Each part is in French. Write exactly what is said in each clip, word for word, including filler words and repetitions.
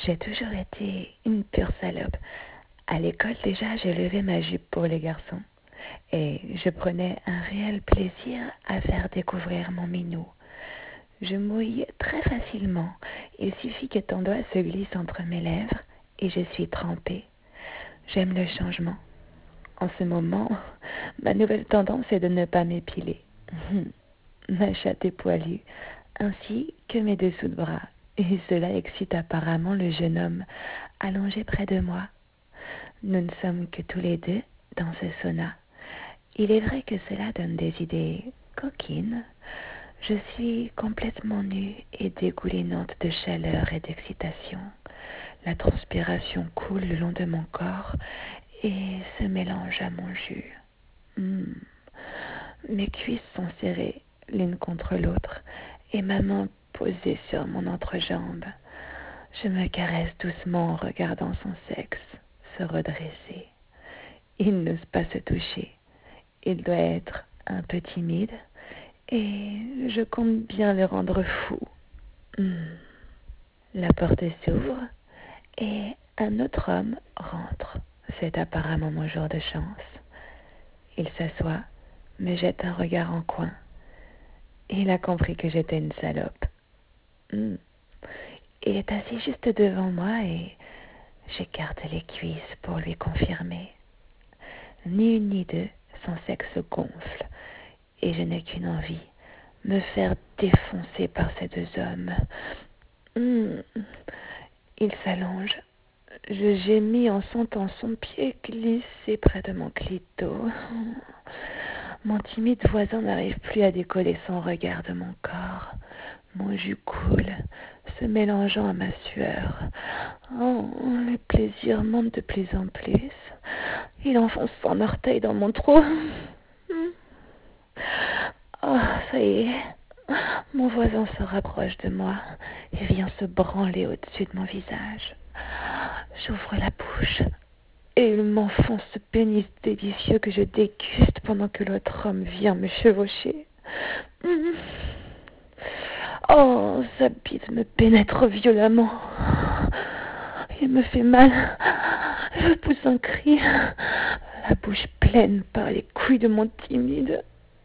J'ai toujours été une pure salope. À l'école, déjà, j'ai levé ma jupe pour les garçons. Et je prenais un réel plaisir à faire découvrir mon minou. Je mouille très facilement. Il suffit que ton doigt se glisse entre mes lèvres et je suis trempée. J'aime le changement. En ce moment, ma nouvelle tendance est de ne pas m'épiler. Ma chatte est poilue, ainsi que mes dessous de bras. Et cela excite apparemment le jeune homme allongé près de moi. Nous ne sommes que tous les deux dans ce sauna. Il est vrai que cela donne des idées coquines. Je suis complètement nue et dégoulinante de chaleur et d'excitation. La transpiration coule le long de mon corps et se mélange à mon jus. Mmh. Mes cuisses sont serrées l'une contre l'autre et ma main posée sur mon entrejambe. Je me caresse doucement en regardant son sexe se redresser. Il n'ose pas se toucher. Il doit être un peu timide et je compte bien le rendre fou. Mmh. La porte s'ouvre et un autre homme rentre. C'est apparemment mon jour de chance. Il s'assoit, me jette un regard en coin. Il a compris que j'étais une salope. Mmh. Il est assis juste devant moi et j'écarte les cuisses pour lui confirmer. Ni une ni deux, son sexe gonfle et je n'ai qu'une envie, me faire défoncer par ces deux hommes. Mmh. Il s'allonge. Je gémis en sentant son pied glisser près de mon clito. Mon timide voisin n'arrive plus à décoller son regard de mon corps. Mon jus coule, se mélangeant à ma sueur. Oh, le plaisir monte de plus en plus. Il enfonce son orteil dans mon trou. Oh, ça y est. Mon voisin se rapproche de moi et vient se branler au-dessus de mon visage. J'ouvre la bouche et il m'enfonce ce pénis délicieux que je déguste pendant que l'autre homme vient me chevaucher. Oh, sa bite me pénètre violemment. Il me fait mal. Je pousse un cri, la bouche pleine par les couilles de mon timide.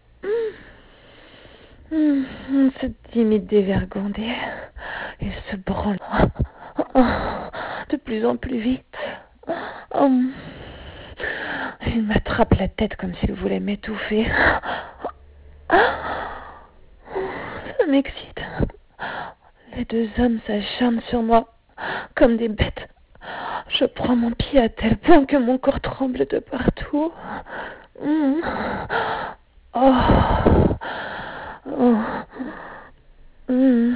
Ce timide dévergondé, il se branle de plus en plus vite. Il m'attrape la tête comme s'il voulait m'étouffer. Ça m'excite. Les deux hommes s'acharnent sur moi comme des bêtes. Je prends mon pied à tel point que mon corps tremble de partout. Mmh. Oh. Oh. Mmh.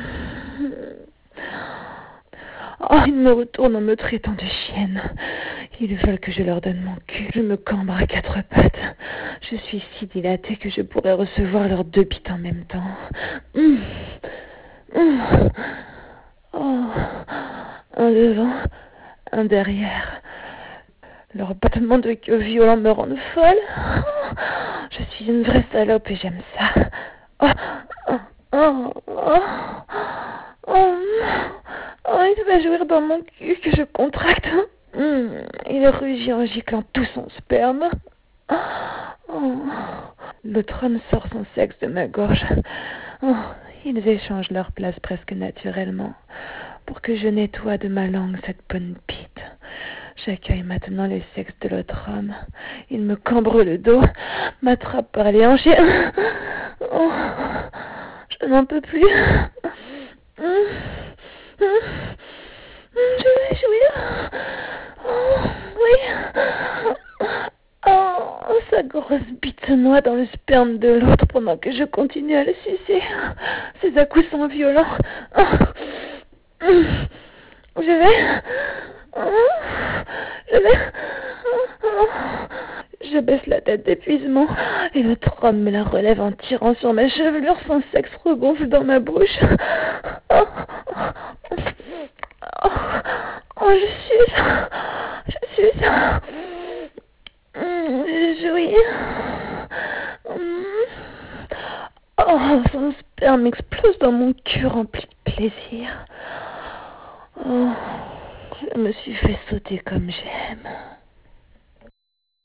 Oh, ils me retournent en me traitant de chienne. Ils veulent que je leur donne mon cul. Je me cambre à quatre pattes. Je suis si dilatée que je pourrais recevoir leurs deux bites en même temps. Mmh. Mmh. Oh. Un devant, un derrière. Leurs battements de queue violents me rendent folle. Je suis une vraie salope et j'aime ça. Oh, oh, oh, oh, oh, oh, il va jouir dans mon cul que je contracte. Mmh, il rugit en giclant tout son sperme. Oh, l'autre homme sort son sexe de ma gorge. Oh, ils échangent leur place presque naturellement pour que je nettoie de ma langue cette bonne bite. J'accueille maintenant le sexe de l'autre homme. Il me cambre le dos, m'attrape par les hanches. Oh, je n'en peux plus. Je vais jouir. Oh, oui. Oh, sa grosse bite se noie dans le sperme de l'autre pendant que je continue à le sucer. Ses à-coups sont violents. Je vais... Je vais... Je baisse la tête d'épuisement et l'autre homme me la relève en tirant sur ma chevelure. Son sexe regonfle dans ma bouche. Oh, oh, oh, je suce. Je suce. Je jouis. Oh, son sperme explose dans mon cul rempli de plaisir. Oh. Je me suis fait sauter comme j'aime.